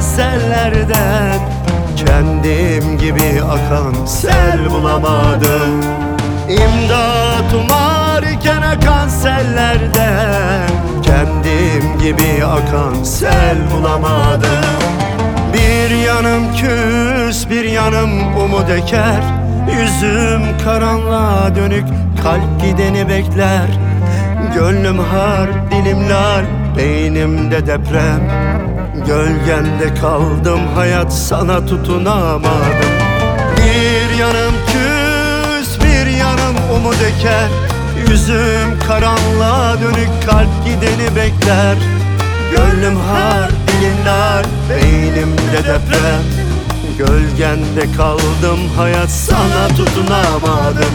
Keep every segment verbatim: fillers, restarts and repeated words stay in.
sellerden kendim gibi akan sel bulamadım. İmdat umarken akan sellerden kendim gibi akan sel bulamadım. Bir yanım küs, bir yanım umut eker. Yüzüm karanlığa dönük, kalp gideni bekler. Gönlüm har, dilim lal, beynimde deprem. Gölgende kaldım, hayat sana tutunamadım. Bir yanım küs, bir yanım umut eker. Yüzüm karanlığa dönük, kalp gideni bekler. Gönlüm har, dilim lal, beynimde deprem. Gölgende kaldım, hayat sana tutunamadım.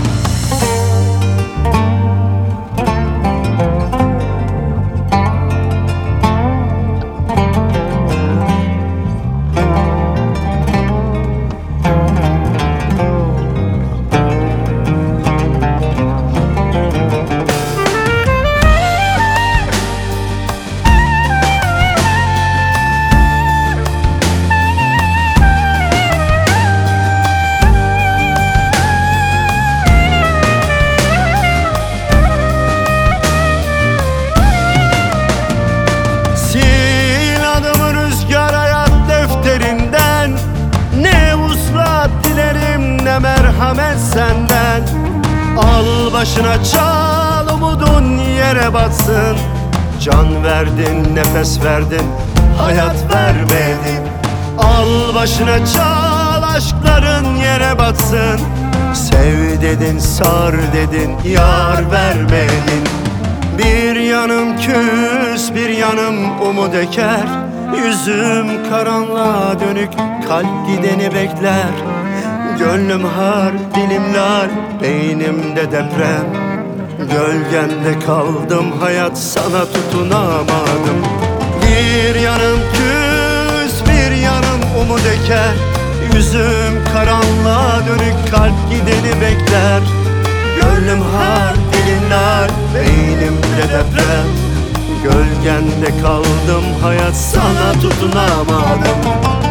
Merhamet senden. Al başına çal, umudun yere batsın. Can verdin, nefes verdin, hayat vermedin. Al başına çal, aşkların yere batsın. Sev dedin, sar dedin, yar vermedin. Bir yanım küs, bir yanım umut eker. Yüzüm karanlığa dönük, kalp gideni bekler. Gönlüm har, dilim lal, beynimde deprem. Gölgende kaldım, hayat sana tutunamadım. Bir yanım küs, bir yanım umut eker. Yüzüm karanlığa dönük, kalp gideni bekler. Gönlüm har, dilim lal, beynimde deprem. Gölgende kaldım, hayat sana tutunamadım.